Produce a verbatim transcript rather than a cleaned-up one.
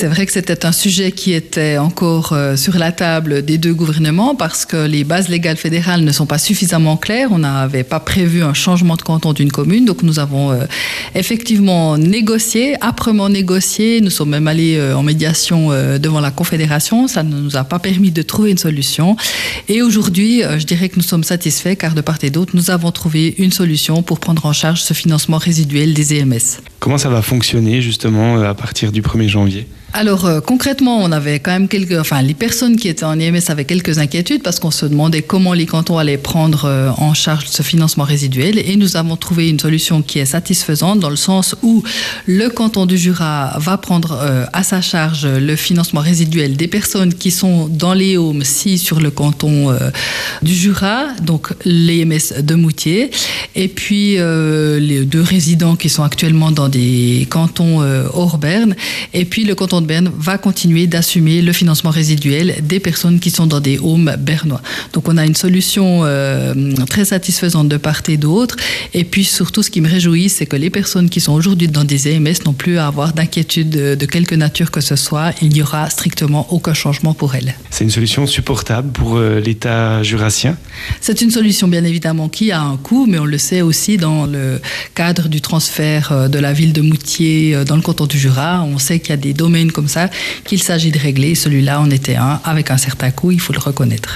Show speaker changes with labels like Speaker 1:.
Speaker 1: C'est vrai que c'était un sujet qui était encore euh, sur la table des deux gouvernements parce que les bases légales fédérales ne sont pas suffisamment claires. On n'avait pas prévu un changement de canton d'une commune. Donc nous avons euh, effectivement négocié, âprement négocié. Nous sommes même allés euh, en médiation euh, devant la Confédération. Ça ne nous a pas permis de trouver une solution. Et aujourd'hui, euh, je dirais que nous sommes satisfaits car de part et d'autre, nous avons trouvé une solution pour prendre en charge ce financement résiduel des E M S.
Speaker 2: Comment ça va fonctionner justement à partir du premier janvier ?
Speaker 1: Alors euh, concrètement, on avait quand même quelques, enfin les personnes qui étaient en E M S avaient quelques inquiétudes parce qu'on se demandait comment les cantons allaient prendre euh, en charge ce financement résiduel et nous avons trouvé une solution qui est satisfaisante dans le sens où le canton du Jura va prendre euh, à sa charge le financement résiduel des personnes qui sont dans les Haumes, si sur le canton euh, du Jura, donc l'E M S de Moutier, et puis euh, les deux résidents qui sont actuellement dans des cantons euh, hors Berne, et puis le canton de Berne va continuer d'assumer le financement résiduel des personnes qui sont dans des Haumes bernois. Donc on a une solution euh, très satisfaisante de part et d'autre. Et puis surtout, ce qui me réjouit, c'est que les personnes qui sont aujourd'hui dans des E M S n'ont plus à avoir d'inquiétude de, de quelque nature que ce soit. Il n'y aura strictement aucun changement pour elles.
Speaker 2: C'est une solution supportable pour euh, l'État jurassien ?
Speaker 1: C'est une solution bien évidemment qui a un coût, mais on le sait aussi dans le cadre du transfert de la ville de Moutier dans le canton du Jura. On sait qu'il y a des domaines comme ça qu'il s'agit de régler. Celui-là en était un avec un certain coût, il faut le reconnaître.